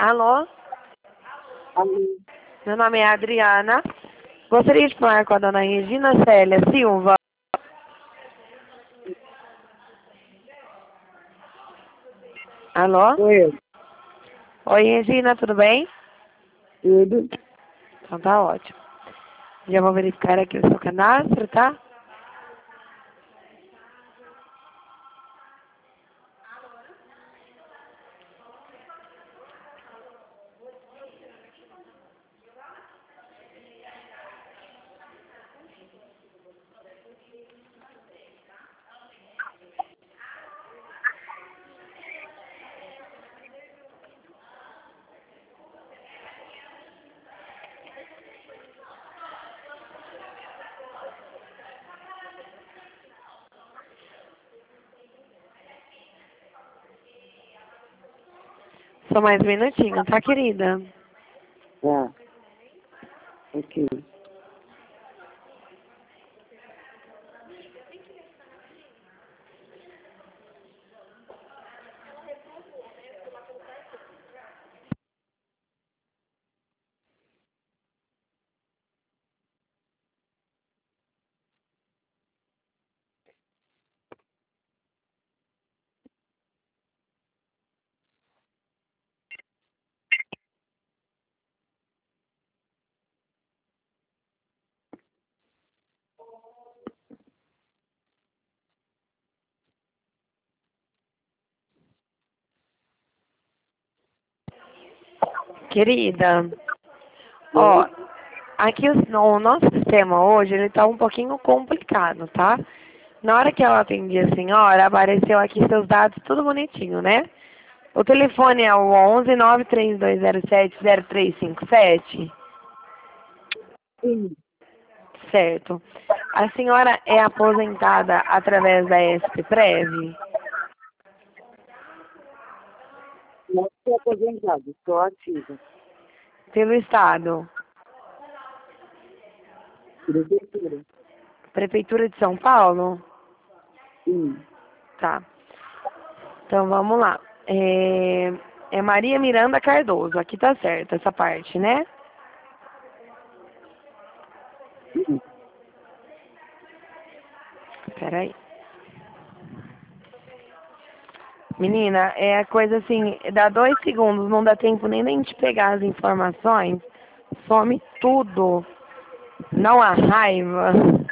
Alô? Alô? Meu nome é Adriana. Gostaria de falar com a dona Regina Célia Silva. Alô? Sou eu. Oi, Regina, tudo bem? Tudo? Então tá ótimo. Já vou verificar aqui o seu cadastro, tá? Só mais um minutinho, tá, querida? Tá. Ok. Querida, ó, aqui o nosso sistema hoje, ele tá um pouquinho complicado, tá? Na hora que eu atendi a senhora, apareceu aqui seus dados tudo bonitinho, né? O telefone é o 11 932070357. Sim. Certo. A senhora é aposentada através da SPPrev? Não estou aposentado, estou ativa. Pelo Estado? Prefeitura. Prefeitura de São Paulo? Sim. Tá. Então vamos lá. É Maria Miranda Cardoso. Aqui tá certo essa parte, né? Sim. Peraí. Menina, é a coisa assim, dá 2 segundos, não dá tempo nem da gente pegar as informações, some tudo. Não há raiva.